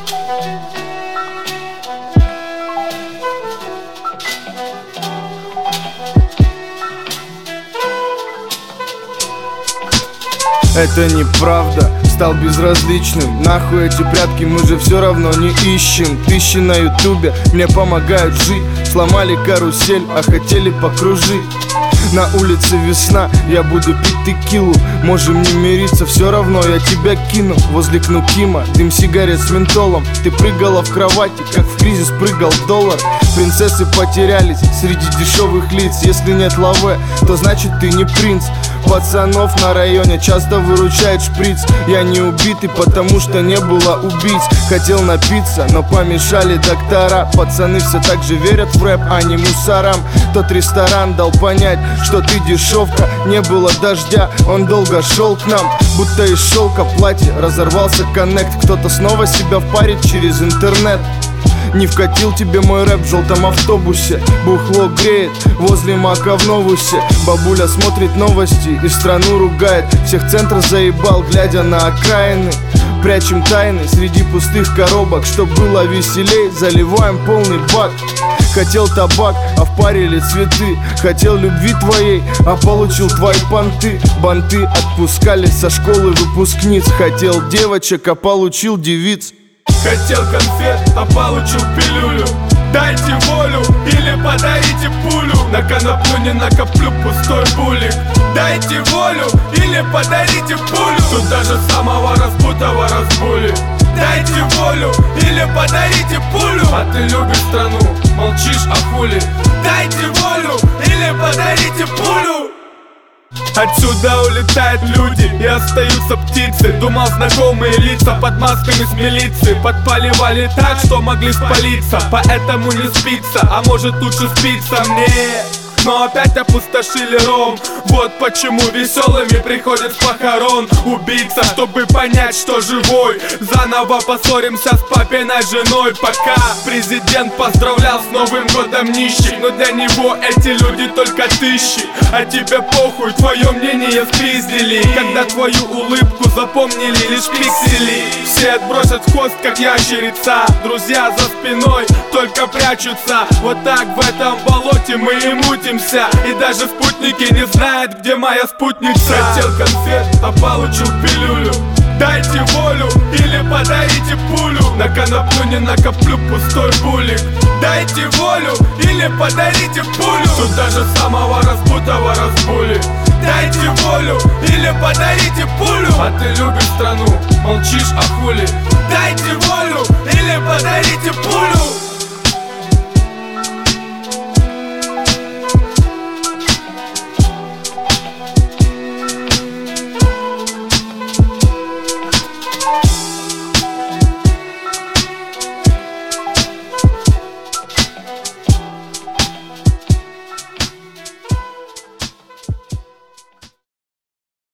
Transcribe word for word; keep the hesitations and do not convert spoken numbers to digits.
Это неправда, стал безразличным. Нахуй эти прятки, мы же все равно не ищем. Тысячи на ютубе мне помогают жить. Сломали карусель, а хотели покружить. На улице весна, я буду пить текилу. Можем не мириться, все равно я тебя кину. Возле Кнукима, дым сигарет с ментолом. Ты прыгала в кровати, как в кризис прыгал доллар. Принцессы потерялись среди дешевых лиц. Если нет лаве, то значит ты не принц. Пацанов на районе часто выручает шприц. Я не убитый, потому что не было убийц. Хотел напиться, но помешали доктора. Пацаны все так же верят в рэп, а не мусорам. Тот ресторан дал понять, что ты дешевка. Не было дождя, он долго шел к нам. Будто из шелка платье, разорвался коннект. Кто-то снова себя впарит через интернет. Не вкатил тебе мой рэп в желтом автобусе. Бухло греет возле мака в новусе. Бабуля смотрит новости и страну ругает. Всех центр заебал, глядя на окраины. Прячем тайны среди пустых коробок. Чтоб было веселей, заливаем полный бак. Хотел табак, а впарили цветы. Хотел любви твоей, а получил твои понты. Банты отпускали со школы выпускниц. Хотел девочек, а получил девиц. Хотел конфет, а получил пилюлю. Дайте волю или подарите пулю. На коноплю не накоплю пустой булик. Дайте волю или подарите пулю. Тут даже самого разбутого разбули. Дайте волю или подарите пулю. А ты любишь страну, молчишь, а хули. Дайте волю или подарите пулю. Отсюда улетают люди и остаются птицы. Думал, знакомые лица под масками с милиции подпаливали так, что могли спалиться. Поэтому не спится, а может лучше спится мне. Но опять опустошили ром. Вот почему веселыми приходят с похорон убийца, чтобы понять, что живой. Заново поссоримся с папиной женой. Пока президент поздравлял с Новым годом нищих, но для него эти люди только тысячи. А тебе похуй, твое мнение спиздили. Когда твою улыбку запомнили лишь пиксели. Все отбросят хвост, как ящерица. Друзья за спиной только прячутся. Вот так в этом болоте мы и мутимся. И даже спутники не знают, где моя спутница. Хотел конфет, а получил пилюлю. Дайте волю или подарите пулю. На коноплю не накоплю пустой булик. Дайте волю или подарите пулю. Тут даже самого разбутого разбули. Дайте волю или подарите пулю. А ты любишь страну, молчишь, а хули. Дайте волю или подарите пулю.